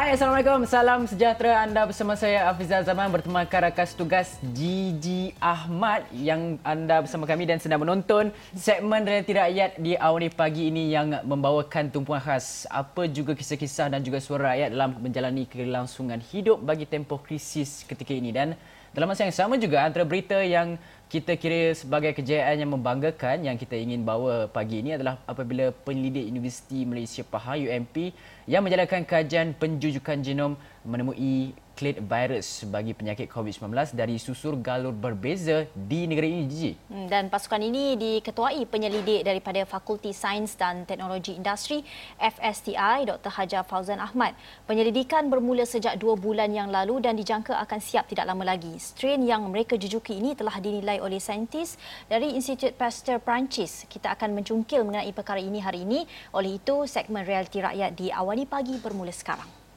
Hai, Assalamualaikum. Salam sejahtera. Anda bersama saya, Afizal Zaman, bertemankan rakan tugas Gigi Ahmad yang anda bersama kami dan sedang menonton segmen Realiti Rakyat di awal pagi ini yang membawakan tumpuan khas apa juga kisah-kisah dan juga suara rakyat dalam menjalani kelangsungan hidup bagi tempoh krisis ketika ini. Dan dalam masa yang sama juga antara berita yang kita kira sebagai kejayaan yang membanggakan yang kita ingin bawa pagi ini adalah apabila penyelidik Universiti Malaysia Pahang UMP yang menjalankan kajian penjujukan genom menemui clade virus bagi penyakit COVID-19 dari susur galur berbeza di negara ini, Gigi. Dan pasukan ini diketuai penyelidik daripada Fakulti Sains dan Teknologi Industri FSTI Dr. Hajar Fauzan Ahmad. Penyelidikan bermula sejak 2 bulan yang lalu dan dijangka akan siap tidak lama lagi. Strain yang mereka jujuki ini telah dinilai oleh saintis dari Institut Pasteur Perancis. Kita akan mencungkil mengenai perkara ini hari ini. Oleh itu, segmen Realiti Rakyat di Awani Pagi bermula sekarang.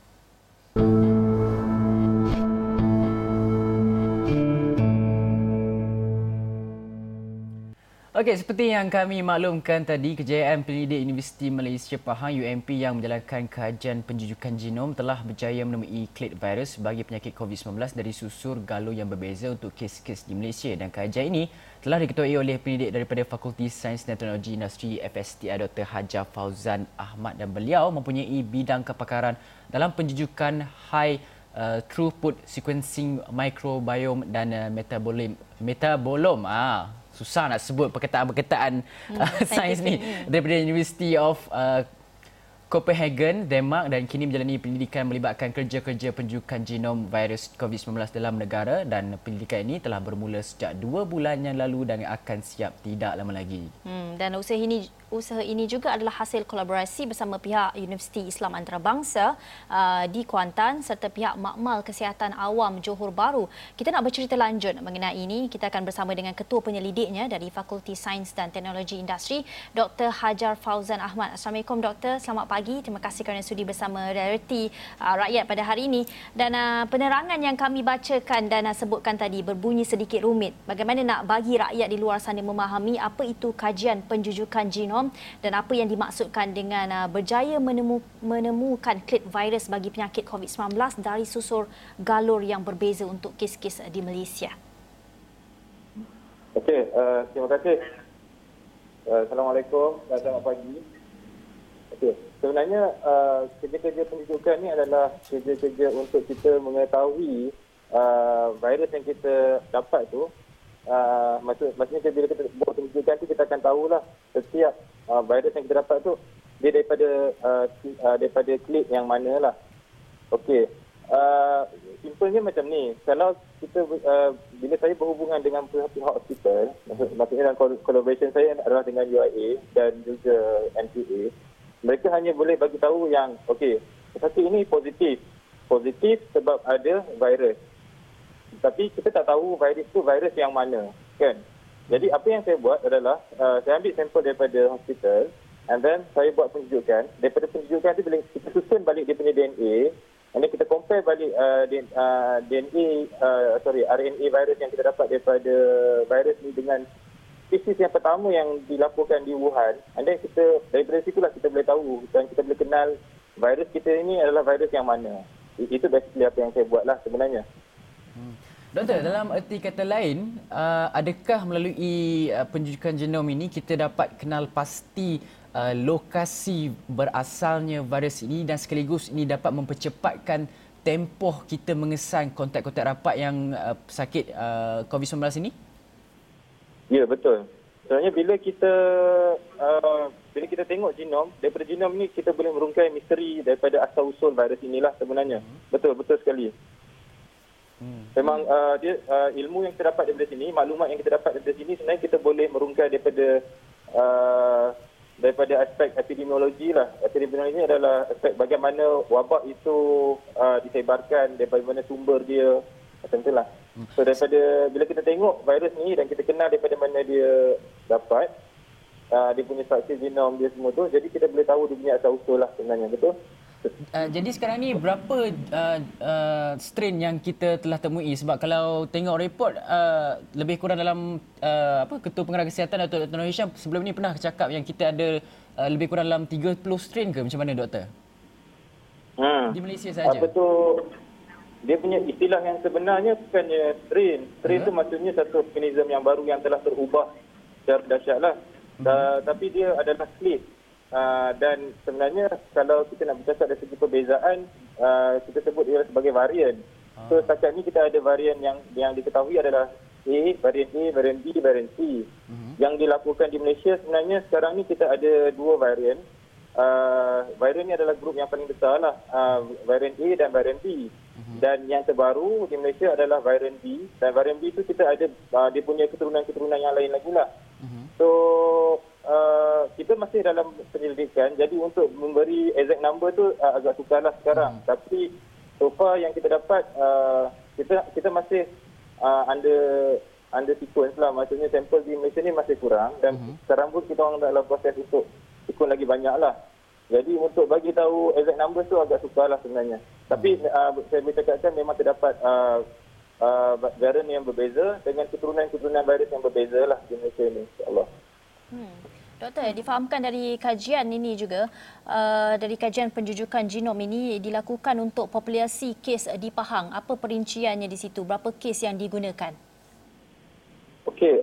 Okey, seperti yang kami maklumkan tadi, kejayaan penyelidik Universiti Malaysia Pahang UMP yang menjalankan kajian penjujukan genom telah berjaya menemui clade virus bagi penyakit COVID-19 dari susur galur yang berbeza untuk kes-kes di Malaysia. Dan kajian ini telah diketuai oleh penyelidik daripada Fakulti Sains dan Teknologi Industri FSTI Dr. Hajar Fauzan Ahmad, dan beliau mempunyai bidang kepakaran dalam penjujukan high throughput sequencing microbiome dan metabolome. Susah nak sebut perkataan-perkataan sains ni. Daripada University of Copenhagen, Denmark, dan kini menjalani pendidikan melibatkan kerja-kerja penjujukan genom virus COVID-19 dalam negara, dan pendidikan ini telah bermula sejak 2 bulan yang lalu dan akan siap tidak lama lagi. Dan usaha ini juga adalah hasil kolaborasi bersama pihak Universiti Islam Antarabangsa di Kuantan serta pihak Makmal Kesihatan Awam Johor Bahru. Kita nak bercerita lanjut mengenai ini. Kita akan bersama dengan ketua penyelidiknya dari Fakulti Sains dan Teknologi Industri, Dr. Hajar Fauzan Ahmad. Assalamualaikum, Doktor. Selamat pagi. Terima kasih kerana sudi bersama Realiti Rakyat pada hari ini. Dan penerangan yang kami bacakan dan sebutkan tadi berbunyi sedikit rumit. Bagaimana nak bagi rakyat di luar sana memahami apa itu kajian penjujukan genom dan apa yang dimaksudkan dengan berjaya menemukan clade virus bagi penyakit COVID-19 dari susur galur yang berbeza untuk kes-kes di Malaysia. Okey, terima kasih. Assalamualaikum dan selamat pagi. Okey, sebenarnya kerja-kerja penjujukan ni adalah kerja-kerja untuk kita mengetahui virus yang kita dapat tu. Maksudnya bila kita buat penjujukan tu, kita akan tahulah setiap virus yang kita dapat tu dia daripada clade yang mana lah. Okey, simpelnya macam ni. Kalau kita bila saya berhubungan dengan pihak hospital, maksudnya dalam collaboration saya adalah dengan UIA dan juga NPA, mereka hanya boleh bagi tahu yang okey, satu ini positif sebab ada virus. Tapi kita tak tahu virus tu virus yang mana, kan? Jadi apa yang saya buat adalah saya ambil sampel daripada hospital, and then saya buat penjujukan. Daripada penjujukan tu bila kita susun balik dia punya DNA, and then kita compare balik RNA virus yang kita dapat daripada virus ni dengan spesies yang pertama yang dilaporkan di Wuhan. And then kita daripada situlah kita boleh tahu dan kita boleh kenal virus kita ini adalah virus yang mana. Itu basically apa yang saya buatlah sebenarnya. Doktor, dalam erti kata lain, adakah melalui penjujukan genom ini kita dapat kenal pasti lokasi berasalnya virus ini dan sekaligus ini dapat mempercepatkan tempoh kita mengesan kontak-kontak rapat yang pesakit COVID-19 ini? Ya, betul. Sebenarnya bila kita tengok genom, daripada genom ni kita boleh merungkai misteri daripada asal-usul virus inilah sebenarnya. Betul sekali. Memang ilmu yang kita dapat daripada sini, maklumat yang kita dapat daripada sini, sebenarnya kita boleh merungkai daripada aspek epidemiologi lah. Epidemiologi adalah aspek bagaimana wabak itu disebarkan, daripada mana sumber dia, macam itulah. So daripada bila kita tengok virus ni dan kita kenal daripada mana dia dapat, dia punya struktur genom dia semua tu, jadi kita boleh tahu dia punya asal-usul lah sebenarnya, betul? Jadi sekarang ni berapa strain yang kita telah temui? Sebab kalau tengok report lebih kurang dalam Ketua Pengarah Kesihatan Dato' Nur Hisham sebelum ni pernah cakap yang kita ada lebih kurang dalam 30 strain ke, macam mana, Doktor? di Malaysia saja? Apa tu, dia punya istilah yang sebenarnya bukannya strain. Strain tu maksudnya satu organism yang baru yang telah terubah secara dahsyat lah. Tapi dia adalah clade. Dan sebenarnya kalau kita nak bercakap dari segi perbezaan, kita sebut dia sebagai varian. So setakat ni kita ada varian yang diketahui adalah varian B, varian C. Yang dilakukan di Malaysia sebenarnya sekarang ni kita ada dua varian. Varian ni adalah grup yang paling besar lah, varian A dan varian B. Dan yang terbaru di Malaysia adalah varian B. Dan varian B tu kita ada dia punya keturunan-keturunan yang lain lagi lah. So kita masih dalam penyelidikan. Jadi untuk memberi exact number tu agak sukar lah sekarang. Tapi so far yang kita dapat, kita masih under sequence lah. Maksudnya sampel di Malaysia ni masih kurang. Dan sekarang pun kita orang dalam proses untuk ikut lagi banyak lah. Jadi untuk bagi tahu exact number tu agak sukar lah sebenarnya. Tapi saya boleh cakapkan memang terdapat varian yang berbeza dengan keturunan-keturunan virus yang berbeza lah di Malaysia ni, insyaAllah. Doktor, difahamkan dari kajian ini juga, dari kajian penjujukan genom ini dilakukan untuk populasi kes di Pahang. Apa perinciannya di situ? Berapa kes yang digunakan? Okey,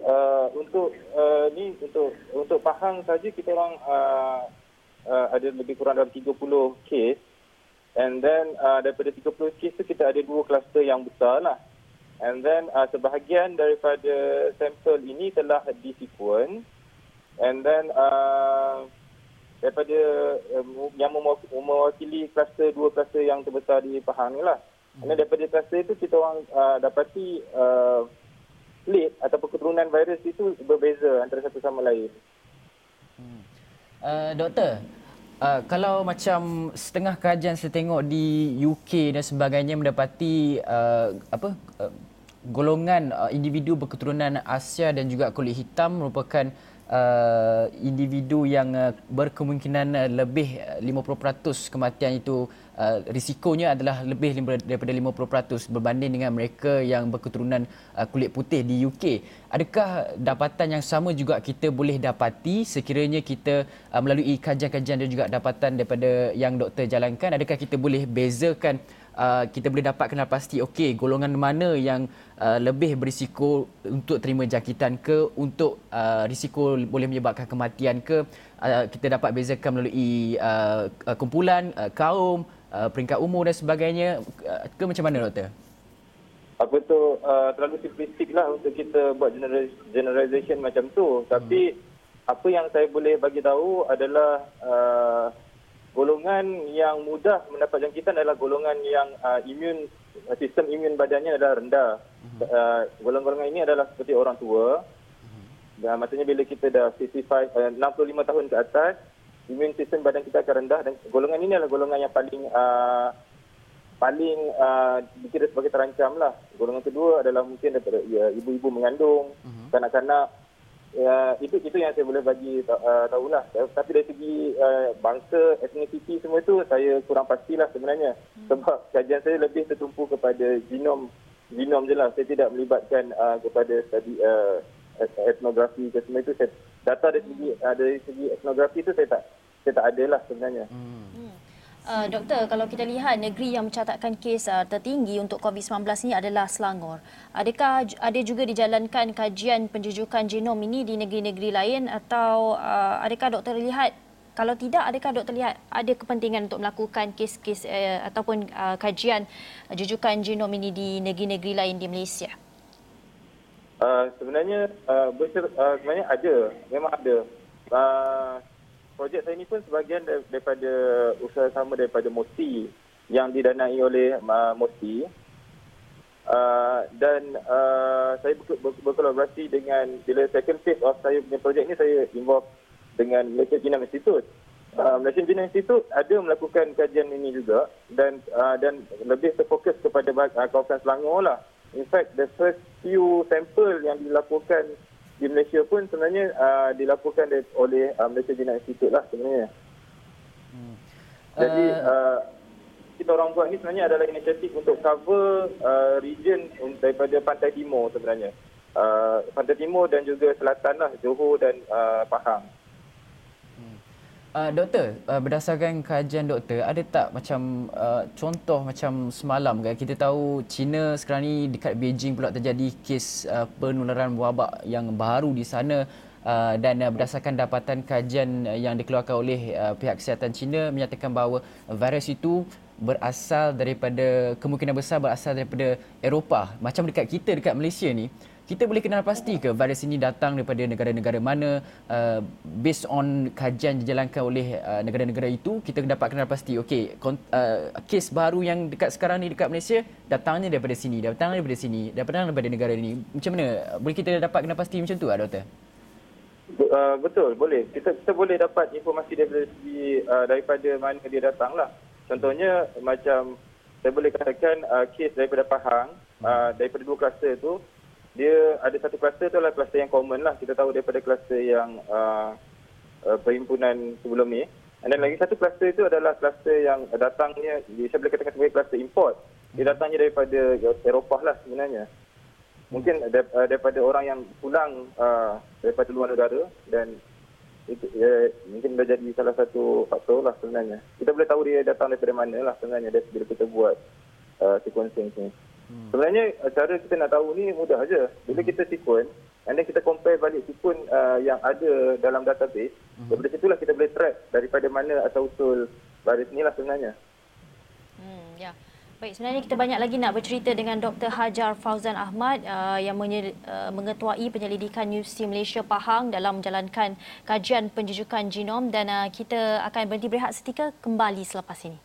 untuk Pahang saja kita orang ada lebih kurang dalam 30 kes. And then daripada 30 kes tu kita ada 2 kluster yang besar lah. And then sebahagian daripada sampel ini telah di-sequence. And then daripada yang mewakili kluster 2 kluster yang terbesar di Pahang ni lah. And then daripada kluster itu kita orang dapati plate ataupun keturunan virus itu berbeza antara satu sama lain. Doktor, kalau macam setengah kajian saya tengok di UK dan sebagainya mendapati golongan individu berketurunan Asia dan juga kulit hitam merupakan individu yang berkemungkinan lebih 50% kematian itu risikonya adalah lebih daripada 50% berbanding dengan mereka yang berketurunan kulit putih di UK. Adakah dapatan yang sama juga kita boleh dapati sekiranya kita melalui kajian-kajian dan juga dapatan daripada yang doktor jalankan? Adakah kita boleh bezakan, kita boleh dapatkan pasti okey golongan mana yang lebih berisiko untuk terima jangkitan ke, untuk risiko boleh menyebabkan kematian ke, kita dapat bezakan melalui kumpulan, kaum, peringkat umur dan sebagainya ke macam mana doktor? Apa tu, terlalu simplistik lah untuk kita buat generalization macam tu. Tapi apa yang saya boleh bagi tahu adalah golongan yang mudah mendapat jangkitan adalah golongan yang sistem imun badannya adalah rendah. Golongan-golongan ini adalah seperti orang tua. Dan maksudnya bila kita dah 65 tahun ke atas, imun sistem badan kita akan rendah, dan golongan ini adalah golongan yang paling dikira sebagai terancam lah. Golongan kedua adalah mungkin daripada ibu-ibu mengandung, kanak-kanak. Itu yang saya boleh bagi tahulah. Tapi dari segi bangsa, etnisiti semua itu saya kurang pastilah sebenarnya. Sebab kajian saya lebih tertumpu kepada genom je lah. Saya tidak melibatkan kepada studi etnografi ke semua itu. Data dari segi etnografi itu saya tak ada lah sebenarnya. Doktor, kalau kita lihat negeri yang mencatatkan kes tertinggi untuk COVID-19 ini adalah Selangor. Adakah ada juga dijalankan kajian penjujukan genom ini di negeri-negeri lain, atau adakah doktor lihat, kalau tidak, adakah doktor lihat ada kepentingan untuk melakukan kes-kes ataupun kajian jujukan genom ini di negeri-negeri lain di Malaysia? Sebenarnya ada, memang ada. Projek saya ini pun sebahagian daripada usaha sama daripada MOSTI yang didanai oleh MOSTI. Dan saya berkolaborasi dengan, bila second phase of saya punya projek ni, saya involve dengan Malaysia Genome Institute. Malaysia Genome Institute ada melakukan kajian ini juga, dan lebih terfokus kepada kawasan Selangor lah. In fact, the first few sample yang dilakukan di Malaysia pun sebenarnya dilakukan oleh Malaysia Genome Institute lah sebenarnya. Jadi kita orang buat ni sebenarnya adalah inisiatif untuk cover region daripada Pantai Timur sebenarnya. Pantai Timur dan juga selatan lah, Johor dan Pahang. Doktor, berdasarkan kajian doktor, ada tak macam contoh macam semalam kan kita tahu China sekarang ni dekat Beijing pula terjadi kes penularan wabak yang baru di sana dan berdasarkan dapatan kajian yang dikeluarkan oleh pihak kesihatan China menyatakan bahawa virus itu berasal daripada kemungkinan besar berasal daripada Eropah. Macam dekat kita dekat Malaysia ni, kita boleh kenal pasti ke virus ini datang daripada negara-negara mana? Based on kajian dijalankan oleh negara-negara itu, kita dapat kenal pasti, okey, kes baru yang dekat sekarang ni dekat Malaysia, datangnya daripada sini, datangnya daripada sini, datangnya daripada negara ini. Macam mana? Boleh kita dapat kenal pasti macam tu, Doktor? Betul, boleh. Kita boleh dapat informasi daripada mana dia datang lah. Contohnya, macam saya boleh katakan kes daripada Pahang, daripada 2 kluster tu, dia ada satu kluster tu adalah kluster yang common lah. Kita tahu daripada kluster yang perhimpunan sebelum ni. Dan lagi satu kluster itu adalah kluster yang datangnya, saya boleh katakan sebagai kluster import. Dia datangnya daripada Eropah lah sebenarnya. Mungkin daripada orang yang pulang daripada luar negara dan itu mungkin dah jadi salah satu faktor lah sebenarnya. Kita boleh tahu dia datang daripada mana lah sebenarnya bila kita buat sequencing ni. Sebenarnya cara kita nak tahu ni mudah aja. Bila kita sequence, and then kita compare balik sequence yang ada dalam database, daripada situlah kita boleh track daripada mana asal-usul virus ni lah sebenarnya. Ya. Baik, sebenarnya kita banyak lagi nak bercerita dengan Dr. Hajar Fauzan Ahmad yang mengetuai penyelidikan Universiti Malaysia Pahang dalam menjalankan kajian penjujukan genom, dan kita akan berhenti berehat seketika, kembali selepas ini.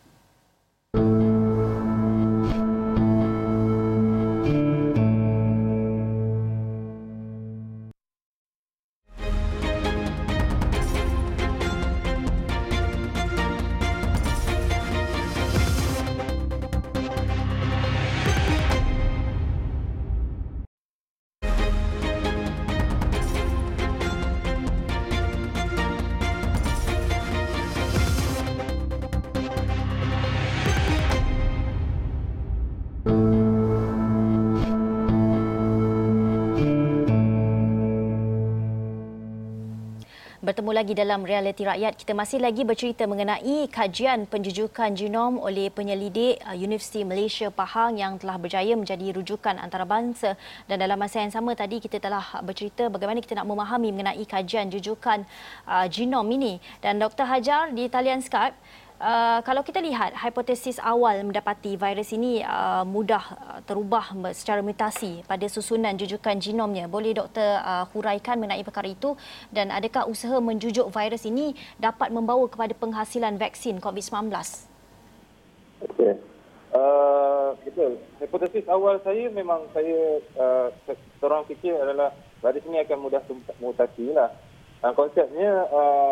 Bertemu lagi dalam Realiti Rakyat. Kita masih lagi bercerita mengenai kajian penjujukan genom oleh penyelidik Universiti Malaysia Pahang yang telah berjaya menjadi rujukan antarabangsa. Dan dalam masa yang sama tadi kita telah bercerita bagaimana kita nak memahami mengenai kajian jujukan genom ini. Dan Dr. Hajar di talian Skype, kalau kita lihat hipotesis awal mendapati virus ini mudah terubah secara mutasi pada susunan jujukan genomnya, boleh doktor huraikan mengenai perkara itu, dan adakah usaha menjujuk virus ini dapat membawa kepada penghasilan vaksin COVID-19? Okey. Betul. Hipotesis awal saya memang seorang fikir adalah virus ini akan mudah mutasi lah. Konsepnya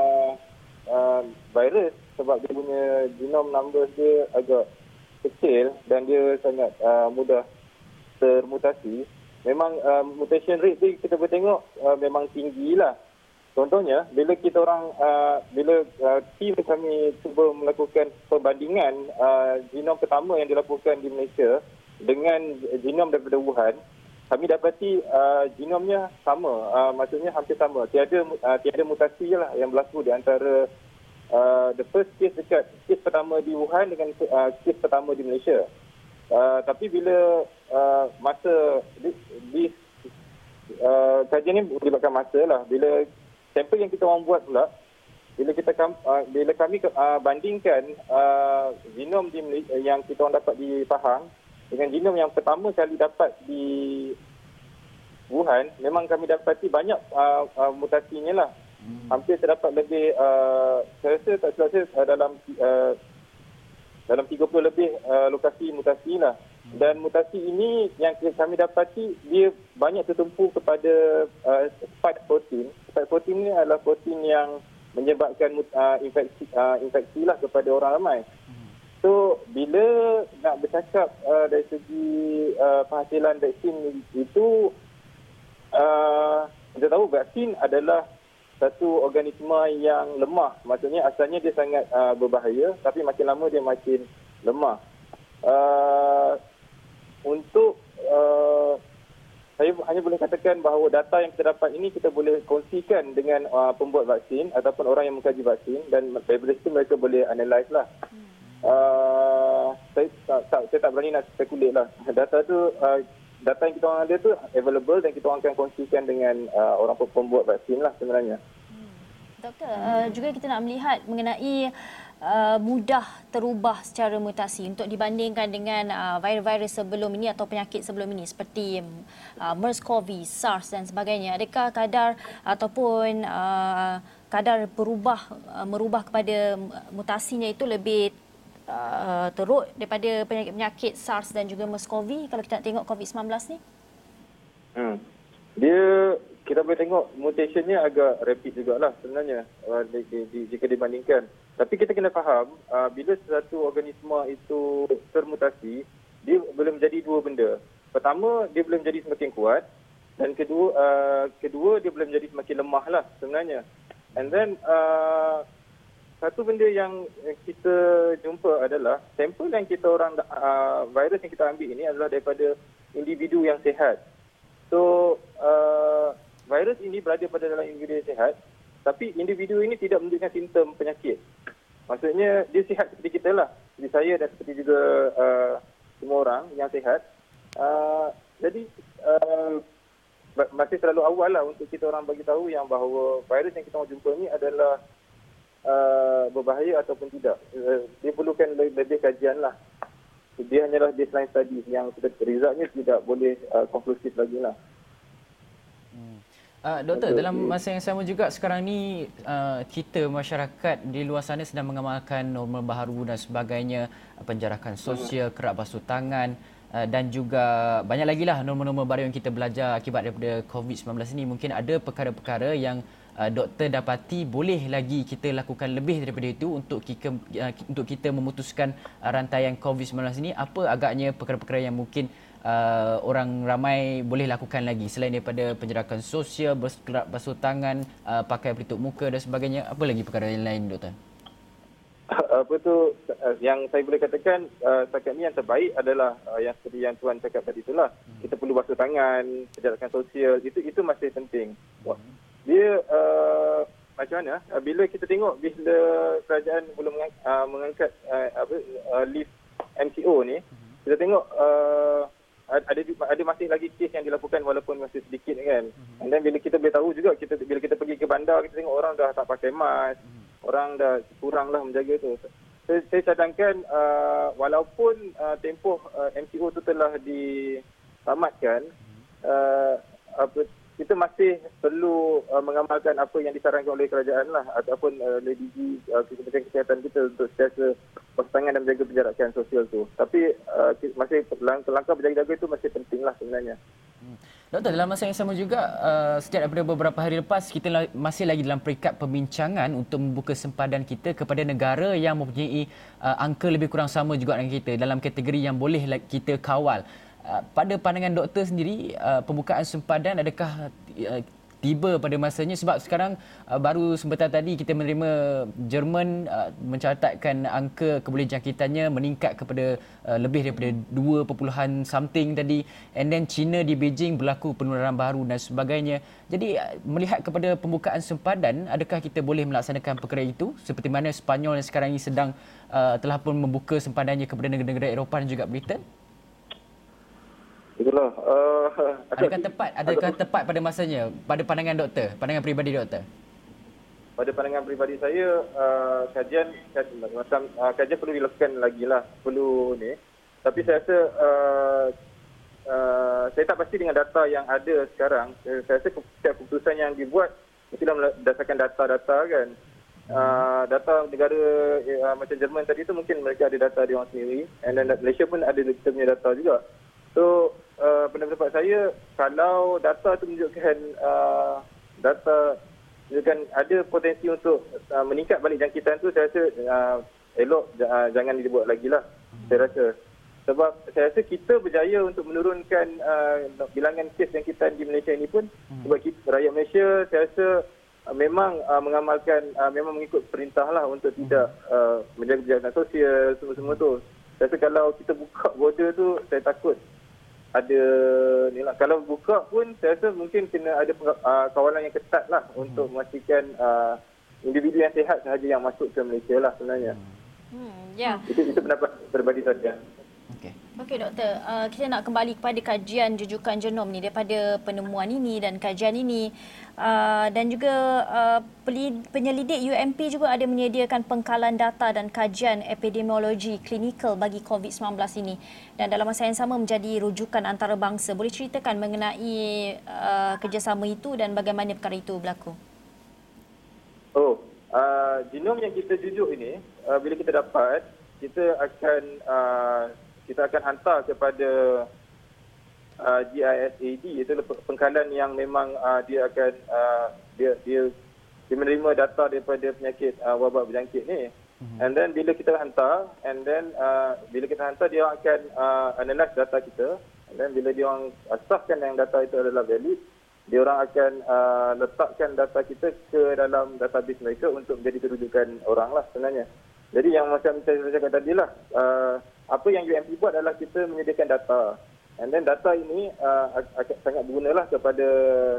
virus, sebab dia punya genome numbers dia agak kecil dan dia sangat mudah termutasi. Memang mutation rate ni kita boleh tengok memang tinggi lah. Contohnya, bila kita orang, tim kami cuba melakukan perbandingan genom pertama yang dilakukan di Malaysia dengan genom daripada Wuhan, kami dapati genomnya sama, maksudnya hampir sama. Tiada mutasi je lah yang berlaku di antara the first case dekat kes pertama di Wuhan dengan kes pertama di Malaysia. Tapi bila masa kajian ni melibatkan masa lah. Bila sampel yang kita orang buat pula, bila kami bandingkan genom yang kita orang dapat di Pahang dengan genom yang pertama kali dapat di Wuhan, memang kami dapati banyak mutasinya lah. Hampir terdapat lebih, saya rasa tak silap saya dalam 30 lebih lokasi mutasi lah. Dan mutasi ini yang kami dapati, dia banyak tertumpu kepada spike protein. Spike protein ni adalah protein yang menyebabkan infeksi lah kepada orang ramai. So, bila nak bercakap dari segi penghasilan vaksin itu, kita tahu vaksin adalah satu organisma yang lemah. Maksudnya asalnya dia sangat berbahaya, tapi makin lama dia makin lemah. Untuk saya hanya boleh katakan bahawa data yang kita dapat ini kita boleh kongsikan dengan pembuat vaksin ataupun orang yang mengkaji vaksin, dan daripada situ mereka boleh analyse lah. Saya tak berani nak spekulate lah. Data yang kita orang ada tu available dan kita orang akan kongsikan dengan orang pembuat vaksin lah sebenarnya. Doktor, juga kita nak melihat mengenai mudah terubah secara mutasi untuk dibandingkan dengan virus-virus sebelum ini atau penyakit sebelum ini seperti MERS-CoV, SARS dan sebagainya. Adakah kadar ataupun kadar merubah kepada mutasinya itu lebih teruk daripada penyakit SARS dan juga MERS-CoV kalau kita nak tengok COVID-19 ni? Kita boleh tengok mutationnya agak rapid jugalah sebenarnya jika dibandingkan. Tapi kita kena faham, bila satu organisma itu termutasi, dia boleh menjadi dua benda. Pertama, dia boleh menjadi semakin kuat, dan kedua dia boleh menjadi semakin lemah lah sebenarnya. And then satu benda yang kita jumpa adalah sampel yang kita virus yang kita ambil ini adalah daripada individu yang sihat. So virus ini berada pada dalam individu yang sihat, tapi individu ini tidak menunjukkan simptom penyakit. Maksudnya dia sihat seperti kita lah, seperti saya dan seperti juga semua orang yang sihat. Jadi masih terlalu awal lah untuk kita orang bagi tahu yang bahawa virus yang kita orang jumpa ni adalah berbahaya ataupun tidak. Dia perlukan lebih kajian lah. Dia hanyalah baseline study yang resultnya tidak boleh konklusif lagi lah. Doktor, dalam masa yang sama juga sekarang ni kita masyarakat di luar sana sedang mengamalkan norma baharu dan sebagainya, penjarakan sosial, kerap basuh tangan dan juga banyak lagi lah norma-norma baru yang kita belajar akibat daripada COVID-19 ini. Mungkin ada perkara-perkara yang doktor dapati boleh lagi kita lakukan lebih daripada itu untuk kita memutuskan rantaian COVID-19 ini. Apa agaknya perkara-perkara yang mungkin orang ramai boleh lakukan lagi selain daripada penjarakan sosial, berkerap basuh tangan, pakai pelitup muka dan sebagainya? Apa lagi perkara yang lain, doktor? Apa tu yang saya boleh katakan setakat ni yang terbaik adalah yang seperti yang tuan cakap tadi itulah. Kita perlu basuh tangan, penjarakan sosial, itu masih penting. Dia macam mana bila kita tengok bila kerajaan belum mengangkat lift MCO ni, kita tengok ada masih lagi kes yang dilakukan walaupun masih sedikit kan. Dan bila kita boleh tahu juga, bila kita pergi ke bandar, kita tengok orang dah tak pakai mask, orang dah kuranglah menjaga tu. Saya cadangkan walaupun tempoh MCO tu telah ditamatkan, kita masih perlu mengamalkan apa yang disarankan oleh kerajaan lah, ataupun oleh DG Kementerian Kesihatan kita untuk sentiasa basuh tangan dan menjaga penjarakan sosial tu. Tapi masih langkah berjaga-jaga itu masih penting lah sebenarnya. Doktor, dalam masa yang sama juga, sejak daripada beberapa hari lepas, kita masih lagi dalam peringkat perbincangan untuk membuka sempadan kita kepada negara yang mempunyai angka lebih kurang sama juga dengan kita dalam kategori yang boleh kita kawal. Pada pandangan doktor sendiri, pembukaan sempadan adakah tiba pada masanya? Sebab sekarang baru sebentar tadi kita menerima Jerman mencatatkan angka keboleh jangkitannya meningkat kepada lebih daripada 2 something tadi, and then China di Beijing berlaku penularan baru dan sebagainya. Jadi melihat kepada pembukaan sempadan, adakah kita boleh melaksanakan perkara itu seperti mana Sepanyol yang sekarang ini sedang telah pun membuka sempadannya kepada negara-negara Eropah dan juga Britain? Itulah. Adakah tepat pada masanya, pada pandangan doktor, pandangan peribadi doktor? Pada pandangan peribadi saya, kajian perlu dilakukan lagi lah, perlu ni. Tapi saya rasa saya tak pasti dengan data yang ada sekarang. Saya rasa setiap keputusan yang dibuat mestilah berdasarkan data-data kan. Data negara macam Jerman tadi tu mungkin mereka ada data dia orang sendiri, and then Malaysia pun ada kita punya data juga. So pendapat saya, kalau data tu menunjukkan ada potensi untuk meningkat balik jangkitan tu, saya rasa elok jangan dibuat lagi lah. Saya rasa sebab saya rasa kita berjaya untuk menurunkan bilangan kes jangkitan di Malaysia ini pun sebab rakyat Malaysia saya rasa memang memang mengikut perintah lah untuk tidak menjaga penjarakan sosial semua-semua tu. Saya rasa kalau kita buka border tu, saya takut ada ni lah. Kalau buka pun saya rasa mungkin kena ada kawalan yang ketat lah untuk memastikan individu yang sihat sahaja yang masuk ke Malaysia lah sebenarnya. Ya. Itu pendapat terbadi saja. Okey doktor, kita nak kembali kepada kajian jujukan genom ni daripada penemuan ini dan kajian ini dan juga penyelidik UMP juga ada menyediakan pengkalan data dan kajian epidemiologi klinikal bagi COVID-19 ini dan dalam masa yang sama menjadi rujukan antarabangsa. Boleh ceritakan mengenai kerjasama itu dan bagaimana perkara itu berlaku? Genom yang kita jujuk ini bila kita dapat, kita akan hantar kepada GISAD, itu pengkalan yang memang dia akan dia menerima data daripada penyakit wabak berjangkit ni. And then bila kita hantar, dia akan analyse data kita. And then bila dia orang asaskan yang data itu adalah valid, dia orang akan letakkan data kita ke dalam database mereka untuk menjadi kerujukan orang lah sebenarnya. Jadi yang macam saya cakap tadi lah, apa yang UMP buat adalah kita menyediakan data. And then data ini sangat bergunalah kepada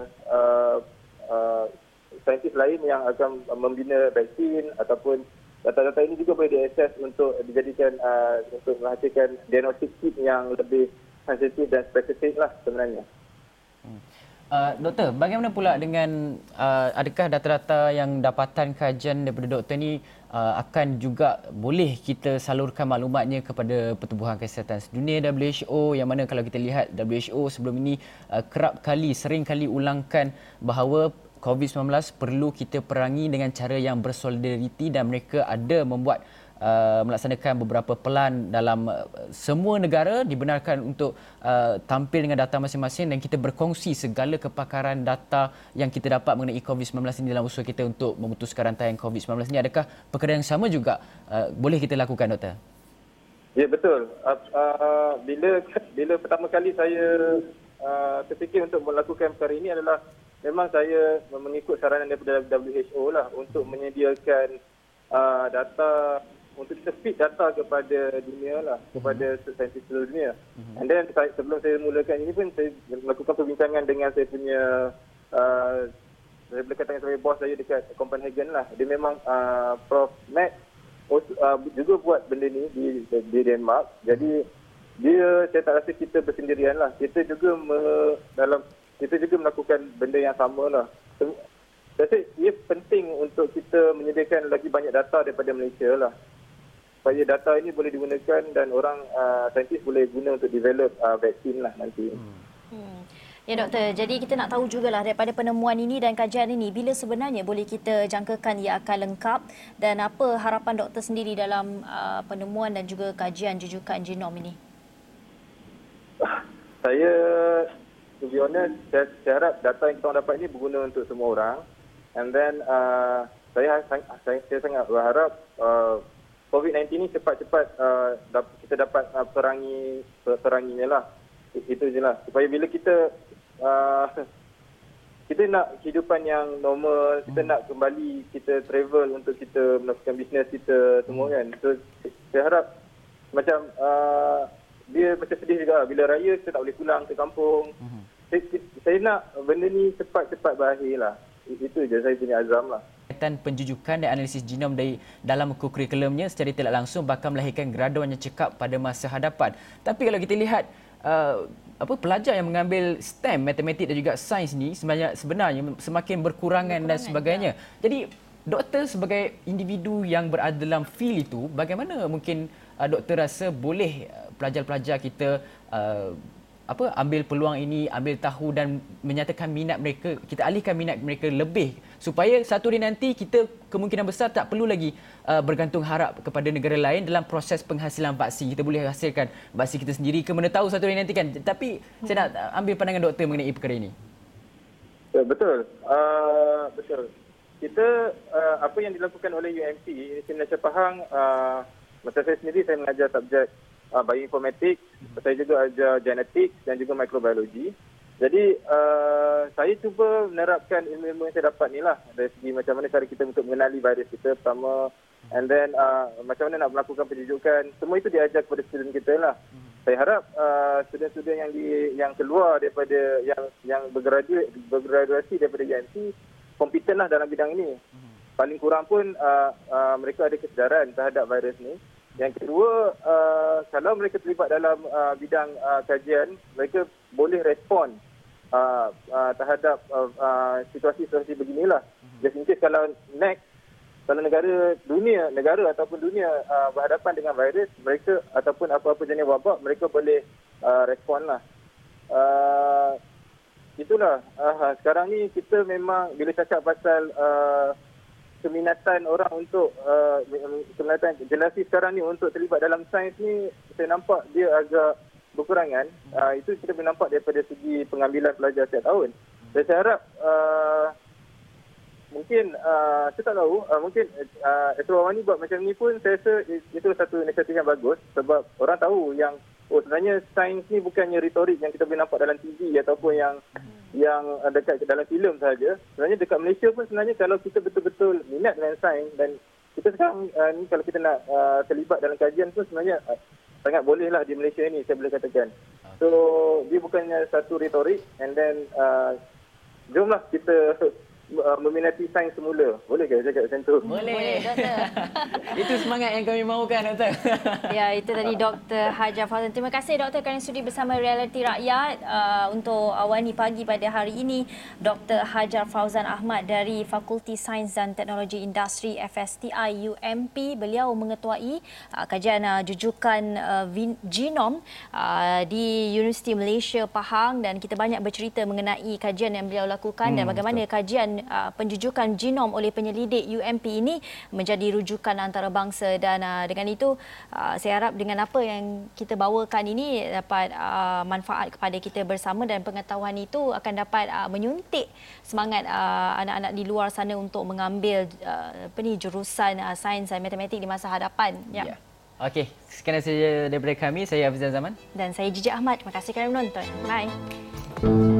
saintis lain yang akan membina vaksin ataupun data-data ini juga boleh diakses untuk dijadikan untuk menghasilkan diagnostik kit yang lebih sensitif dan spesifik lah sebenarnya. Doktor, bagaimana pula dengan adakah data-data yang dapatan kajian daripada doktor ni akan juga boleh kita salurkan maklumatnya kepada Pertubuhan Kesihatan Sedunia WHO, yang mana kalau kita lihat WHO sebelum ini sering kali ulangkan bahawa COVID-19 perlu kita perangi dengan cara yang bersolidariti dan mereka ada melaksanakan beberapa pelan dalam semua negara dibenarkan untuk tampil dengan data masing-masing dan kita berkongsi segala kepakaran data yang kita dapat mengenai COVID-19 ini dalam usaha kita untuk memutuskan rantaian COVID-19 ini. Adakah perkara yang sama juga boleh kita lakukan, doktor? Ya, betul. Bila pertama kali saya terfikir untuk melakukan perkara ini adalah memang saya mengikut saranan daripada WHO lah untuk menyediakan data, untuk kita feed data kepada dunia lah, kepada saintis seluruh dunia. And then sebelum saya mulakan ini pun saya melakukan perbincangan dengan saya punya saya boleh katakan sebagai bos saya dekat Copenhagen lah. Dia memang Prof. Matt juga buat benda ni di Denmark. Jadi saya tak rasa kita bersendirian lah. Kita juga melakukan benda yang sama lah. Saya rasa ia penting untuk kita menyediakan lagi banyak data daripada Malaysia lah, supaya data ini boleh digunakan dan orang saintis boleh guna untuk develop vaksin lah nanti. Ya doktor, jadi kita nak tahu jugalah daripada penemuan ini dan kajian ini, bila sebenarnya boleh kita jangkakan ia akan lengkap dan apa harapan doktor sendiri dalam penemuan dan juga kajian jujukan genom ini? Saya, to be honest, saya harap data yang kita dapat ini berguna untuk semua orang. And then saya sangat berharap COVID-19 ini cepat-cepat kita dapat peranginya lah. Itu je lah. Supaya bila kita nak kehidupan yang normal, kita nak kembali, kita travel untuk kita melakukan bisnes kita semua kan. So saya harap macam dia macam sedih juga bila raya kita tak boleh pulang ke kampung. Saya nak benda ni cepat-cepat berakhir lah. Itu je saya punya azam lah. Penjujukan dan analisis genom dalam kurikulumnya secara tidak langsung bakal melahirkan graduan yang cekap pada masa hadapan. Tapi kalau kita lihat pelajar yang mengambil STEM, matematik dan juga sains ni sebenarnya semakin berkurangan dan sebagainya. Jadi doktor sebagai individu yang berada dalam field itu, bagaimana mungkin doktor rasa boleh pelajar-pelajar kita ambil peluang ini, ambil tahu dan menyatakan minat mereka, kita alihkan minat mereka lebih supaya satu hari nanti kita kemungkinan besar tak perlu lagi bergantung harap kepada negara lain dalam proses penghasilan vaksin. Kita boleh hasilkan vaksin kita sendiri, ke mana tahu satu hari nanti kan. Tapi saya nak ambil pandangan doktor mengenai perkara ini. Betul. Betul. Kita apa yang dilakukan oleh UMP, Universiti Malaysia Pahang, masa saya sendiri saya mengajar subjek bioinformatik, saya juga ajar genetik dan juga mikrobiologi. Jadi saya cuba menerapkan ilmu-ilmu yang saya dapat ni lah, dari segi macam mana cara kita untuk mengenali virus kita pertama, and then macam mana nak melakukan penjujukan. Semua itu diajar kepada student kita lah. saya harap student-student yang keluar daripada yang bergraduasi daripada UMP kompetenlah dalam bidang ini. Paling kurang pun mereka ada kesedaran terhadap virus ni. Yang kedua, kalau mereka terlibat dalam bidang kajian, mereka boleh respon terhadap situasi-situasi beginilah. Just in case kalau negara ataupun dunia berhadapan dengan virus, mereka ataupun apa-apa jenis wabak, mereka boleh respon lah. Itulah. Sekarang ni kita memang bila cakap pasal keminatan orang untuk keminatan generasi sekarang ni untuk terlibat dalam sains ni, saya nampak dia agak berkurangan. Itu kita boleh nampak daripada segi pengambilan pelajar setiap tahun. Dan saya harap mungkin saya tak tahu, mungkin Asrul Awani buat macam ni pun saya rasa itu satu inisiatif yang bagus, sebab orang tahu yang sebenarnya sains ni bukannya retorik yang kita boleh nampak dalam TV ataupun yang dekat dalam filem sahaja. Sebenarnya dekat Malaysia pun sebenarnya kalau kita betul-betul minat dengan sains, dan kita sekarang ni kalau kita nak terlibat dalam kajian pun sebenarnya sangat bolehlah di Malaysia ni, saya boleh katakan. So dia bukannya satu retorik, and then jomlah kita meminati sains semula. Boleh ke cakap macam tu? Boleh, Doktor. Itu semangat yang kami mahukan, Doktor. Ya, itu tadi Dr. Hajar Fauzan. Terima kasih Doktor kerana sudi bersama Realiti Rakyat untuk Awani Pagi pada hari ini. Dr. Hajar Fauzan Ahmad dari Fakulti Sains dan Teknologi Industri FSTI UMP. Beliau mengetuai kajian jujukan genom di Universiti Malaysia Pahang, dan kita banyak bercerita mengenai kajian yang beliau lakukan dan bagaimana kajian penjujukan genom oleh penyelidik UMP ini menjadi rujukan antarabangsa. Dan dengan itu saya harap dengan apa yang kita bawakan ini dapat manfaat kepada kita bersama, dan pengetahuan itu akan dapat menyuntik semangat anak-anak di luar sana untuk mengambil jurusan sains dan matematik di masa hadapan. Ya. Okey, sekian saja daripada kami. Saya Hafizah Zaman dan saya Jiji Ahmad. Terima kasih kerana menonton. Bye.